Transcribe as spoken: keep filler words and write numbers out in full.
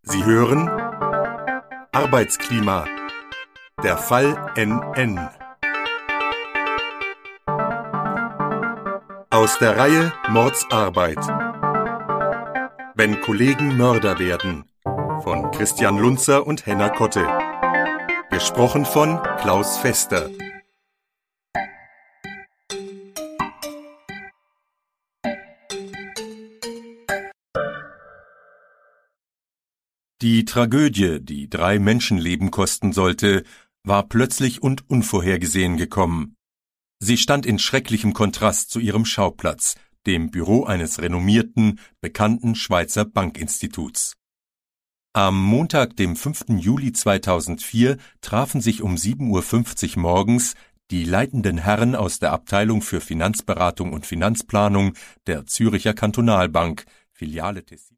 Sie hören Arbeitsklima. Der Fall N N. Aus der Reihe Mordsarbeit. Wenn Kollegen Mörder werden. Von Christian Lunzer und Henna Kotte. Gesprochen von Klaus Fester. Die Tragödie, die drei Menschenleben kosten sollte, war plötzlich und unvorhergesehen gekommen. Sie stand in schrecklichem Kontrast zu ihrem Schauplatz, dem Büro eines renommierten, bekannten Schweizer Bankinstituts. Am Montag, dem fünften Juli zweitausendvier, trafen sich um sieben Uhr fünfzig morgens die leitenden Herren aus der Abteilung für Finanzberatung und Finanzplanung der Zürcher Kantonalbank, Filiale Tessin.